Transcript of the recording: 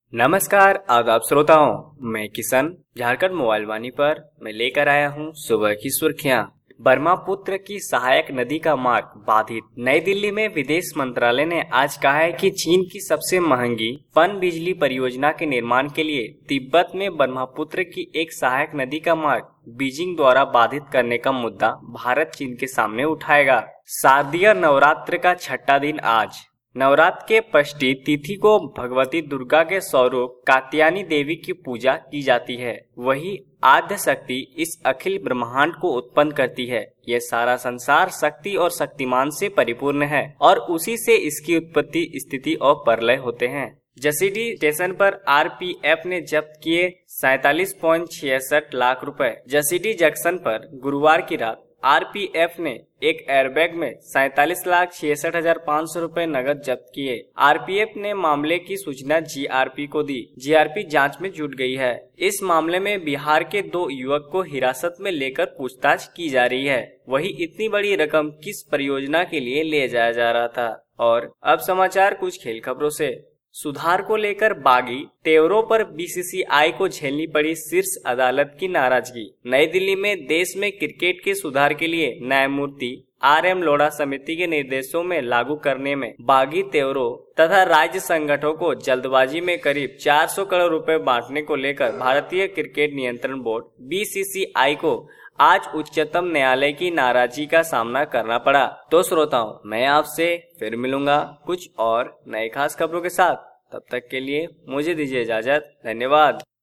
नमस्कार आदाब श्रोताओं, मैं किशन झारखंड मोबाइल वाणी पर मैं लेकर आया हूं सुबह की सुर्खियां। ब्रह्मपुत्र की सहायक नदी का मार्ग बाधित। नई दिल्ली में विदेश मंत्रालय ने आज कहा है कि चीन की सबसे महंगी पन बिजली परियोजना के निर्माण के लिए तिब्बत में ब्रह्मपुत्र की एक सहायक नदी का मार्ग बीजिंग द्वारा बाधित करने का मुद्दा भारत चीन के सामने उठाएगा। शारदीय नवरात्र का छठा दिन आज। नवरात्र के षष्ठी तिथि को भगवती दुर्गा के स्वरूप कात्यायनी देवी की पूजा की जाती है। वही आद्य शक्ति इस अखिल ब्रह्मांड को उत्पन्न करती है। ये सारा संसार शक्ति और शक्तिमान से परिपूर्ण है और उसी से इसकी उत्पत्ति, स्थिति और प्रलय होते हैं। जसीडीह स्टेशन पर आरपीएफ ने जब्त किए 47.66 लाख रुपए। जसीडीह जंक्शन पर गुरुवार की रात आरपीएफ ने एक एयरबैग में 47,66,500 रुपए नगद जब्त किए। आरपीएफ ने मामले की सूचना जीआरपी को दी। जीआरपी जांच में जुट गई है। इस मामले में बिहार के 2 युवक को हिरासत में लेकर पूछताछ की जा रही है। वही इतनी बड़ी रकम किस परियोजना के लिए ले जाया जा रहा था। और अब समाचार कुछ खेल खबरों से। सुधार को लेकर बागी तेवरों पर बीसीसीआई को झेलनी पड़ी शीर्ष अदालत की नाराजगी। नई दिल्ली में देश में क्रिकेट के सुधार के लिए न्यायमूर्ति आरएम लोढ़ा समिति के निर्देशों में लागू करने में बागी तेवरों तथा राज्य संगठनों को जल्दबाजी में करीब 400 करोड़ रुपए बांटने को लेकर भारतीय क्रिकेट नियंत्रण बोर्ड बीसीसीआई को आज उच्चतम न्यायालय की नाराजगी का सामना करना पड़ा। तो श्रोताओं, मैं आपसे फिर मिलूंगा कुछ और नए खास खबरों के साथ। तब तक के लिए मुझे दीजिए इजाजत। धन्यवाद।